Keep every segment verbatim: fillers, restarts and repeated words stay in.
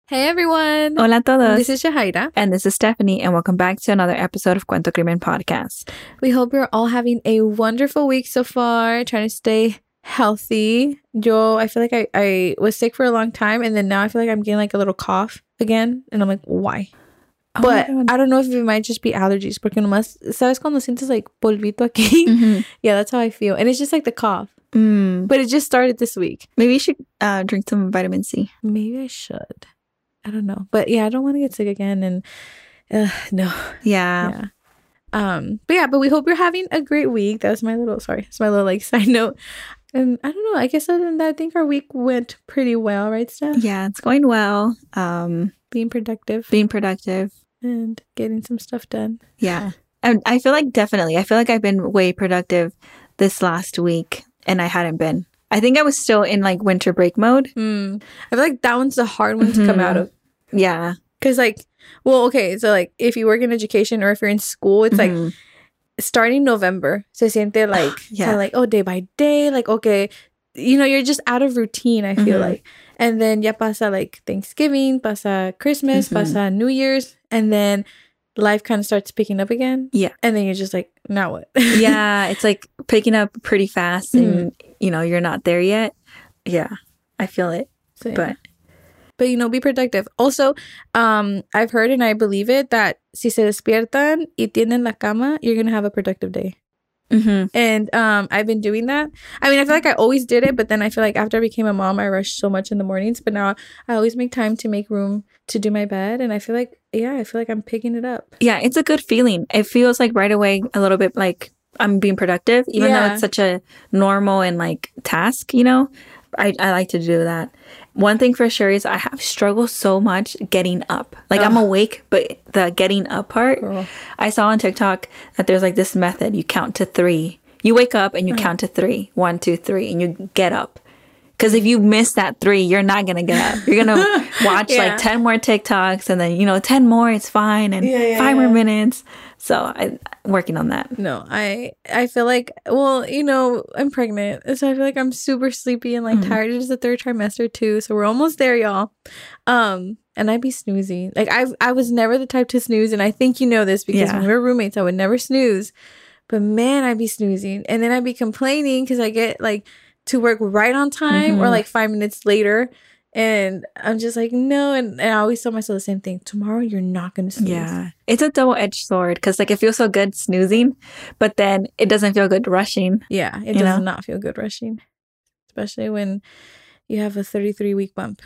Hey everyone! Hola a todos. This is Shahaira. And this is Stephanie, and welcome back to another episode of Cuento Crimen Podcast. We hope you're all having a wonderful week so far, trying to stay healthy. Yo, I feel like I, I was sick for a long time, and then now I feel like I'm getting like a little cough again, and I'm like, why? Oh but I don't know if it might just be allergies, porque nomás, ¿sabes cuando sientes like polvito aquí? Mm-hmm. Yeah, that's how I feel. And it's just like the cough. Mm. But it just started this week. Maybe you should uh, drink some vitamin C. Maybe I should. I don't know. But yeah, I don't want to get sick again. And uh, no. Yeah. Yeah. Um, but yeah, but we hope you're having a great week. That was my little, sorry, it's my little like side note. And I don't know. I guess other than that, I think our week went pretty well, right, Steph? Yeah, it's going well. Um, being productive. Being productive. And getting some stuff done. Yeah. And I feel like definitely, I feel like I've been way productive this last week, and I hadn't been. I think I was still in like winter break mode. Mm. I feel like that one's the hard one mm-hmm. to come out of. Yeah. Because like, well, okay. So like if you work in education or if you're in school, it's mm-hmm. like starting November. Se siente like, yeah. kind of like, oh, day by day. Like, okay, you know, you're just out of routine, I feel mm-hmm. like. And then ya pasa like Thanksgiving, pasa Christmas, mm-hmm. pasa New Year's. And then life kind of starts picking up again. Yeah. And then you're just like, now what? Yeah. It's like picking up pretty fast and, mm. you know, you're not there yet. Yeah. I feel it. So, yeah. But, but, you know, be productive. Also, um, I've heard and I believe it that si se despiertan y tienen la cama, you're going to have a productive day. Mm-hmm. And um, I've been doing that. I mean, I feel like I always did it, but then I feel like after I became a mom, I rushed so much in the mornings. But now I always make time to make room to do my bed. And I feel like, yeah, I feel like I'm picking it up. Yeah, it's a good feeling. It feels like right away a little bit like I'm being productive, even yeah. though it's such a normal and like task, you know? I, I like to do that. One thing for sure is I have struggled so much getting up. Like, Ugh. I'm awake, but the getting up part, Girl. I saw on TikTok that there's like this method. You count to three. You wake up and you uh-huh. count to three. One, two, three. And you get up. Because if you miss that three, you're not going to get up. You're going to watch yeah. like ten more TikToks and then, you know, ten more, it's fine. And yeah, yeah, five yeah. more minutes. So I, I'm working on that. No, I I feel like, well, you know, I'm pregnant. So I feel like I'm super sleepy and like mm-hmm. tired. It's the third trimester too. So we're almost there, y'all. Um, and I'd be snoozing. Like I I was never the type to snooze. And I think you know this because yeah. when we were roommates, I would never snooze. But man, I'd be snoozing. And then I'd be complaining because I get like to work right on time mm-hmm. or like five minutes later. And I'm just like, no. And, and I always tell myself the same thing. Tomorrow, you're not going to snooze. Yeah. It's a double-edged sword because like it feels so good snoozing, but then it doesn't feel good rushing. Yeah. It does know? not feel good rushing. Especially when you have a thirty-three week bump.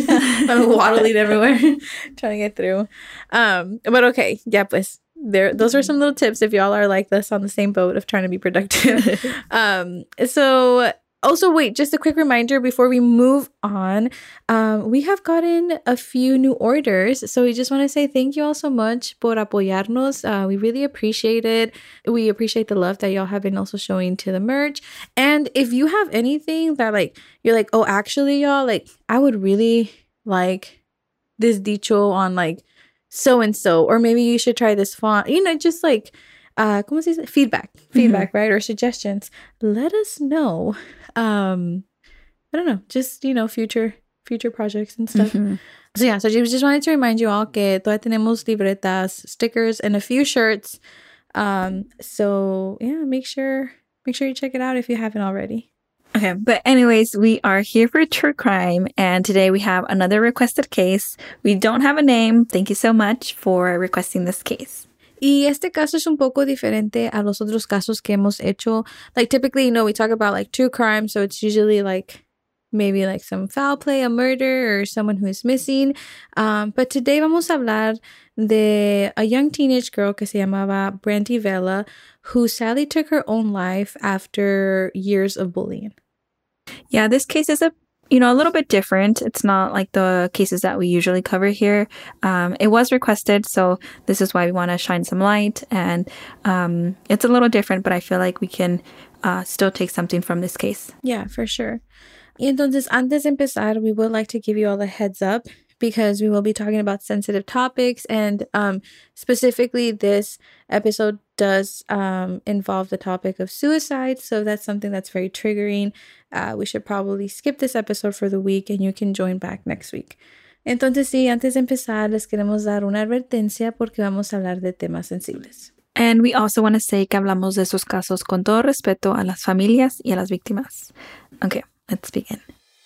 I'm waddling everywhere trying to get through. Um, but okay. Yeah, pues. There, those are some little tips if y'all are like this on the same boat of trying to be productive. um, so... Also, wait, just a quick reminder before we move on. Um, we have gotten a few new orders. So we just want to say thank you all so much por apoyarnos. Uh, we really appreciate it. We appreciate the love that y'all have been also showing to the merch. And if you have anything that like, you're like, oh, actually, y'all, like, I would really like this dicho on like so-and-so. Or maybe you should try this font. You know, just like... Uh, ¿cómo se dice? Feedback, feedback, mm-hmm. right? Or suggestions. Let us know. Um, I don't know, just, you know, future, future projects and stuff. Mm-hmm. So yeah, so just wanted to remind you all que todavía tenemos libretas, stickers, and a few shirts. Um, so yeah, make sure, make sure you check it out if you haven't already. Okay, but anyways, we are here for True Crime, and today we have another requested case. We don't have a name. Thank you so much for requesting this case. Y este caso es un poco diferente a los otros casos que hemos hecho. Like, typically, you know, we talk about, like, true crime, so it's usually, like, maybe, like, some foul play, a murder, or someone who is missing. Um, but today vamos a hablar de a young teenage girl que se llamaba Brandy Vela, who sadly took her own life after years of bullying. Yeah, this case is a You know, a little bit different. It's not like the cases that we usually cover here. Um, it was requested, so this is why we want to shine some light. And um, it's a little different, but I feel like we can uh, still take something from this case. Yeah, for sure. Y entonces, antes de empezar, we would like to give you all a heads up because we will be talking about sensitive topics. And um, specifically, this episode does um, involve the topic of suicide. So that's something that's very triggering. Uh, we should probably skip this episode for the week and you can join back next week. Entonces, sí, antes de empezar, les queremos dar una advertencia porque vamos a hablar de temas sensibles. And we also want to say que hablamos de estos casos con todo respeto a las familias y a las víctimas. Okay, let's begin.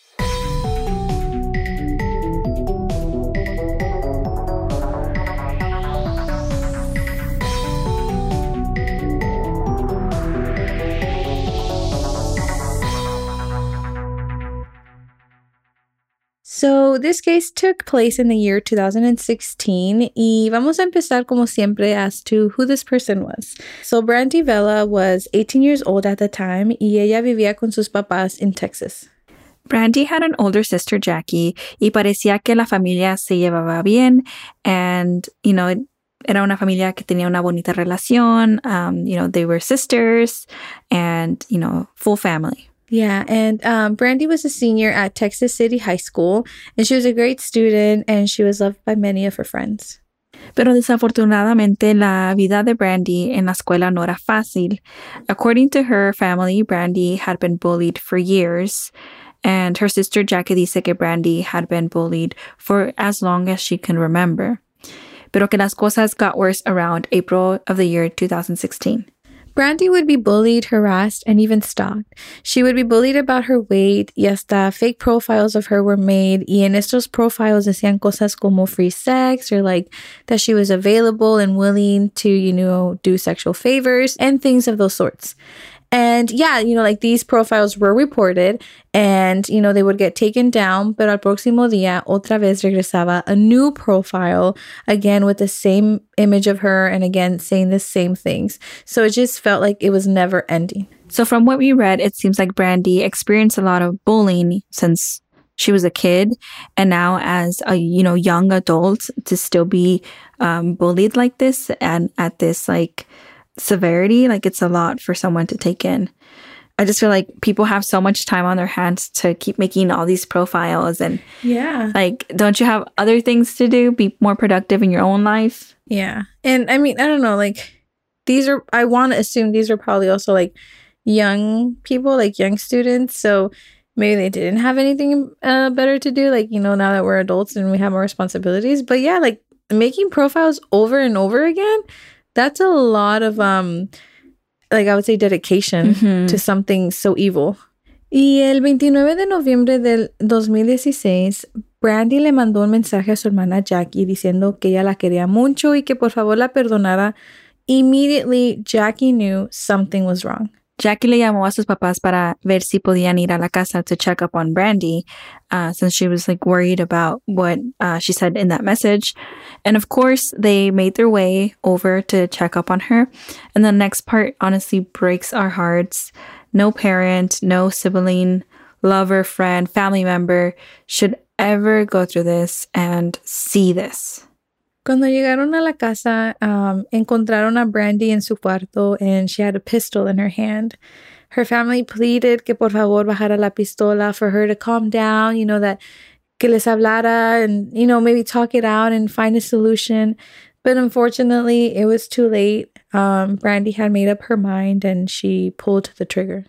So, this case took place in the year two thousand sixteen, y vamos a empezar como siempre as to who this person was. So, Brandy Vela was eighteen years old at the time, y ella vivía con sus papás in Texas. Brandy had an older sister, Jackie, y parecía que la familia se llevaba bien, and, you know, era una familia que tenía una bonita relación. Um, you know, they were sisters, and, you know, full family. Yeah, and um, Brandy was a senior at Texas City High School, and she was a great student, and she was loved by many of her friends. Pero desafortunadamente, la vida de Brandy en la escuela no era fácil. According to her family, Brandy had been bullied for years, and her sister Jackie dice que Brandy had been bullied for as long as she can remember. Pero que las cosas got worse around April of the year two thousand sixteen. Brandy would be bullied, harassed, and even stalked. She would be bullied about her weight, y hasta fake profiles of her were made, y en estos profiles decían cosas como free sex, or like that she was available and willing to, you know, do sexual favors, and things of those sorts. And yeah, you know, like these profiles were reported, and, you know, they would get taken down, pero al próximo día, otra vez regresaba a new profile, again with the same image of her, and again saying the same things. So it just felt like it was never ending. So from what we read, it seems like Brandy experienced a lot of bullying since she was a kid, and now as a, you know, young adult to still be um, bullied like this and at this like severity, like it's a lot for someone to take in. I just feel like people have so much time on their hands to keep making all these profiles, and yeah, like, don't you have other things to do? Be more productive in your own life. Yeah. And I mean, I don't know, like these are, I want to assume these are probably also like young people, like young students. So maybe they didn't have anything uh, better to do, like, you know, now that we're adults and we have more responsibilities. But yeah, like making profiles over and over again, that's a lot of, um, like I would say, dedication mm-hmm. to something so evil. Y el veintinueve de noviembre del dos mil dieciséis, Brandy le mandó un mensaje a su hermana Jackie diciendo que ella la quería mucho y que por favor la perdonara. Immediately, Jackie knew something was wrong. Jackie le llamó a sus papás para ver si podían ir a la casa to check up on Brandy, uh, since she was like worried about what uh, she said in that message. And of course, they made their way over to check up on her. And the next part honestly breaks our hearts. No parent, no sibling, lover, friend, family member should ever go through this and see this. Cuando llegaron a la casa, um, encontraron a Brandy en su cuarto, and she had a pistol in her hand. Her family pleaded que por favor bajara la pistola for her to calm down, you know, that que les hablara and, you know, maybe talk it out and find a solution. But unfortunately, it was too late. Um, Brandy had made up her mind, and she pulled the trigger.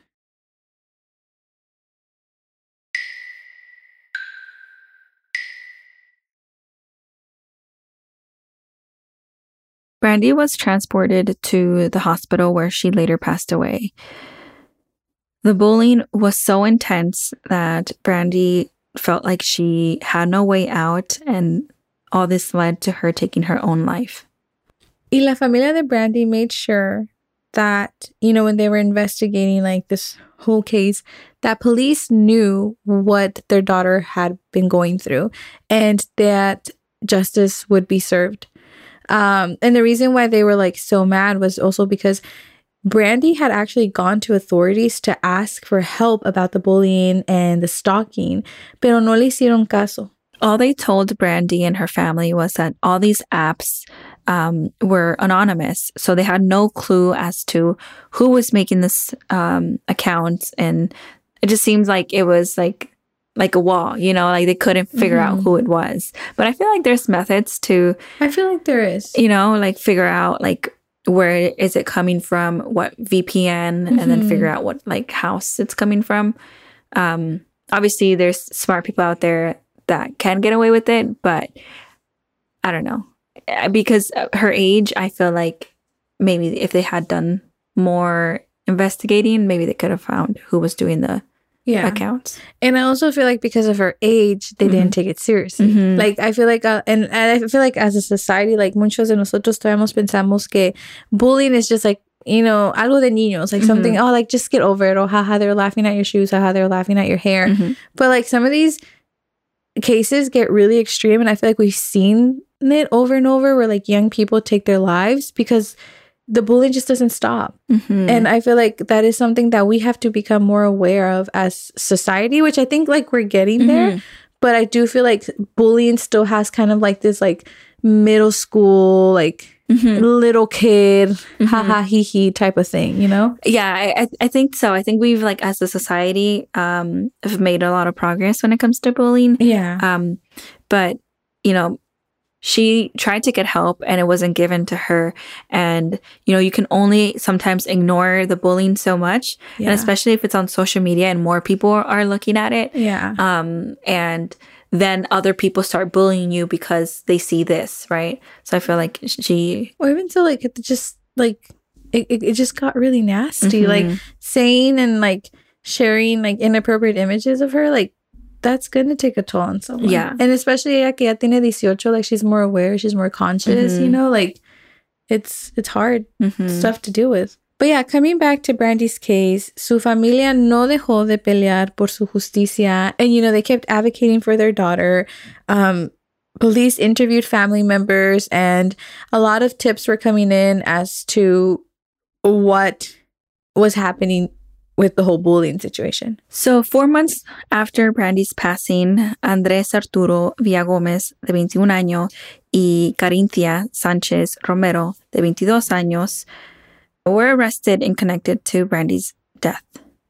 Brandy was transported to the hospital where she later passed away. The bullying was so intense that Brandy felt like she had no way out, and all this led to her taking her own life. Y la familia de Brandy made sure that, you know, when they were investigating like this whole case, that police knew what their daughter had been going through and that justice would be served. Um, and the reason why they were like so mad was also because Brandy had actually gone to authorities to ask for help about the bullying and the stalking, pero no le hicieron caso. All they told Brandy and her family was that all these apps um, were anonymous, so they had no clue as to who was making this um, account, and it just seems like it was like like a wall, you know, like they couldn't figure mm-hmm. out who it was. But I feel like there's methods to, I feel like there is, you know, like figure out like where is it coming from, what V P N, mm-hmm. and then figure out what like house it's coming from. Um, obviously, there's smart people out there that can get away with it, but I don't know. Because her age, I feel like maybe if they had done more investigating, maybe they could have found who was doing the yeah. accounts. And I also feel like because of her age, they mm-hmm. didn't take it seriously. Mm-hmm. Like, I feel like, uh, and, and I feel like as a society, like, muchos de nosotros todavía pensamos que bullying is just like, you know, algo de niños, like mm-hmm. something, oh, like, just get over it. Oh, haha, they're laughing at your shoes. Haha, they're laughing at your hair. Mm-hmm. But, like, some of these cases get really extreme. And I feel like we've seen it over and over where, like, young people take their lives because the bullying just doesn't stop. Mm-hmm. And I feel like that is something that we have to become more aware of as society, which I think, like, we're getting mm-hmm. there. But I do feel like bullying still has kind of, like, this, like, middle school, like, Mm-hmm. little kid, mm-hmm. ha ha he he type of thing, you know? Yeah, I I think so. I think we've, like, as a society, um, have made a lot of progress when it comes to bullying. Yeah. Um, but, you know, she tried to get help and it wasn't given to her. And, you know, you can only sometimes ignore the bullying so much. Yeah. And especially if it's on social media and more people are looking at it. Yeah. Um, and then other people start bullying you because they see this, right? So I feel like she... Or even so, like, it just, like, it, it, it just got really nasty. Mm-hmm. Like, saying and, like, sharing, like, inappropriate images of her, like, that's going to take a toll on someone. Yeah. And especially, ella que ya tiene eighteen, like, she's more aware, she's more conscious, mm-hmm. you know? Like, it's, it's hard mm-hmm. stuff to deal with. But yeah, coming back to Brandy's case, su familia no dejó de pelear por su justicia. And, you know, they kept advocating for their daughter. Um, police interviewed family members and a lot of tips were coming in as to what was happening with the whole bullying situation. So four months after Brandy's passing, Andrés Arturo Villagómez, de veintiún años, y Carinthia Sánchez Romero, de veintidós años, were arrested and connected to Brandy's death.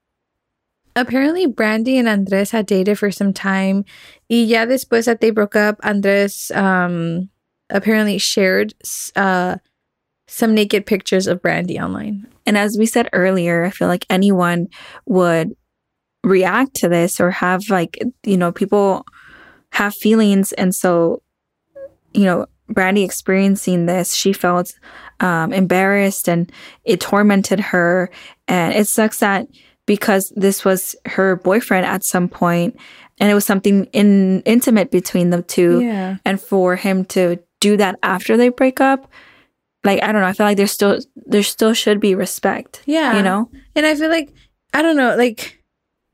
Apparently, Brandy and Andrés had dated for some time. Y ya después that they broke up, Andrés um, apparently shared uh, some naked pictures of Brandy online. And as we said earlier, I feel like anyone would react to this or have, like, you know, people have feelings. And so, you know, Brandy experiencing this, she felt um, embarrassed and it tormented her. And it sucks that because this was her boyfriend at some point and it was something in, intimate between the two. Yeah. And for him to do that after they break up, like, I don't know, I feel like there's still, there still should be respect. Yeah. You know? And I feel like, I don't know, like,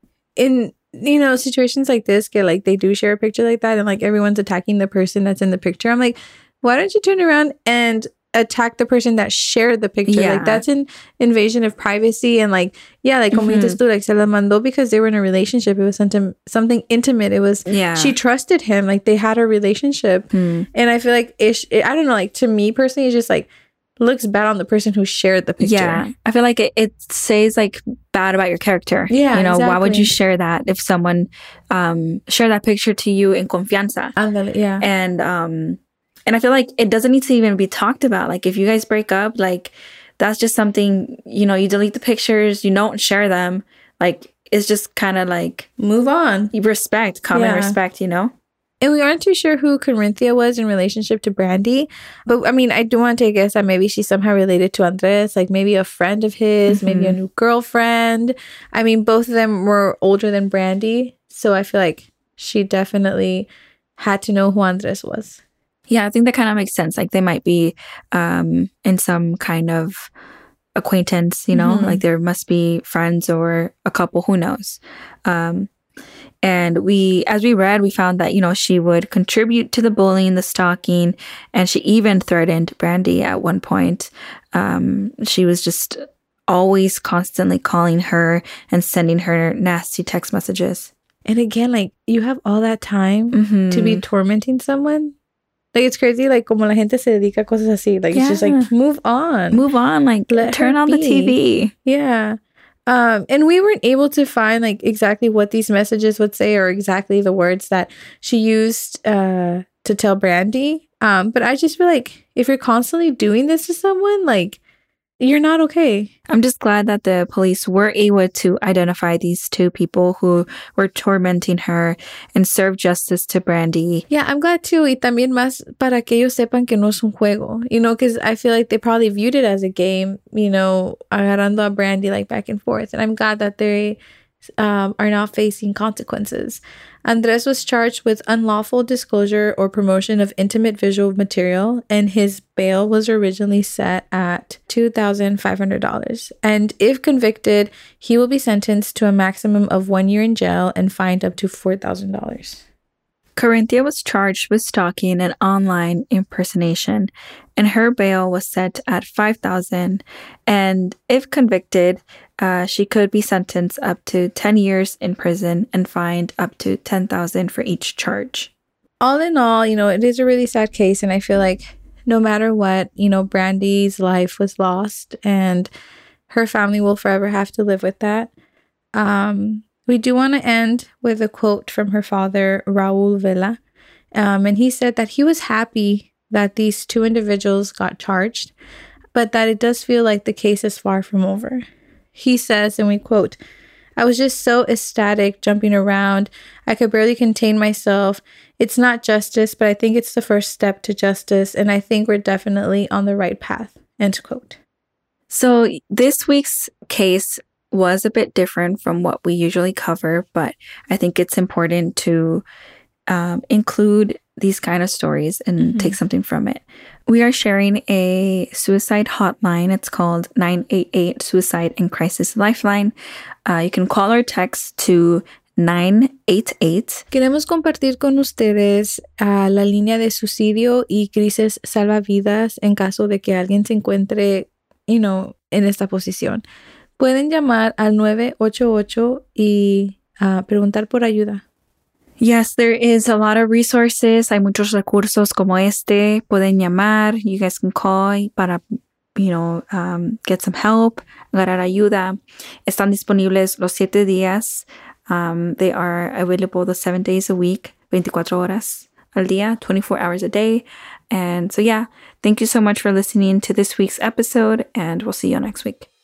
in, you know, situations like this, get like, they do share a picture like that and, like, everyone's attacking the person that's in the picture. I'm like, why don't you turn around and attack the person that shared the picture? Yeah. Like, that's an invasion of privacy. And, like, yeah, like, como dices tú, like, se la mandó because they were in a relationship. It was something, something intimate. It was, yeah. she trusted him. Like, they had a relationship. Mm. And I feel like, it, it, I don't know, like, to me personally, it's just, like, looks bad on the person who shared the picture. Yeah. I feel like it, it says, like, bad about your character. Yeah, You know, exactly. Why would you share that if someone um, shared that picture to you in confianza? Andale, yeah. And, um... And I feel like it doesn't need to even be talked about. Like, if you guys break up, like, that's just something, you know, you delete the pictures, you don't share them. Like, it's just kind of like... Move on. Respect, common yeah. respect, you know? And we aren't too sure who Carinthia was in relationship to Brandy. But, I mean, I do want to take a guess that maybe she's somehow related to Andrés. Like, maybe a friend of his, mm-hmm. maybe a new girlfriend. I mean, both of them were older than Brandy. So I feel like she definitely had to know who Andrés was. Yeah, I think that kind of makes sense. Like, they might be um, in some kind of acquaintance, you know? Mm-hmm. Like, there must be friends or a couple, who knows? Um, and we, as we read, we found that, you know, she would contribute to the bullying, the stalking, and she even threatened Brandy at one point. Um, she was just always constantly calling her and sending her nasty text messages. And again, like, you have all that time mm-hmm. to be tormenting someone? Like, it's crazy, like, como la gente se dedica a cosas así. Like, yeah. It's just like, move on. Move on. Like, Let turn on be. the T V. Yeah. Um, and we weren't able to find, like, exactly what these messages would say or exactly the words that she used uh, to tell Brandy. Um, but I just feel like if you're constantly doing this to someone, like, you're not okay. I'm just glad that the police were able to identify these two people who were tormenting her and serve justice to Brandy. Yeah, I'm glad too. Y también más para que ellos sepan que no es un juego. You know, because I feel like they probably viewed it as a game, you know, agarrando a Brandy like back and forth. And I'm glad that they um, are not facing consequences. Andres was charged with unlawful disclosure or promotion of intimate visual material, and his bail was originally set at two thousand five hundred dollars. And if convicted, he will be sentenced to a maximum of one year in jail and fined up to four thousand dollars. Corinthia was charged with stalking and online impersonation, and her bail was set at five thousand dollars. And if convicted, uh, she could be sentenced up to ten years in prison and fined up to ten thousand dollars for each charge. All in all, you know, it is a really sad case, and I feel like no matter what, you know, Brandy's life was lost, and her family will forever have to live with that. Um... We do want to end with a quote from her father, Raul Vela. Um, and he said that he was happy that these two individuals got charged, but that it does feel like the case is far from over. He says, and we quote, "I was just so ecstatic, jumping around. I could barely contain myself. It's not justice, but I think it's the first step to justice, and I think we're definitely on the right path." End quote. So this week's case was a bit different from what we usually cover, but I think it's important to um, include these kind of stories and mm-hmm. take something from it. We are sharing a suicide hotline. It's called nine eight eight Suicide and Crisis Lifeline. Uh, you can call or text to nine eight eight. Queremos compartir con ustedes uh, la línea de suicidio y crisis salvavidas en caso de que alguien se encuentre, you know, en esta posición. Pueden llamar al nueve ocho ocho y uh, preguntar por ayuda. Yes, there is a lot of resources. Hay muchos recursos como este. Pueden llamar. You guys can call para, you know, um, get some help, agarrar ayuda. Están disponibles los siete días. Um, they are available the seven days a week, veinticuatro horas al día, twenty-four hours a day. And so, yeah, thank you so much for listening to this week's episode, and we'll see you next week.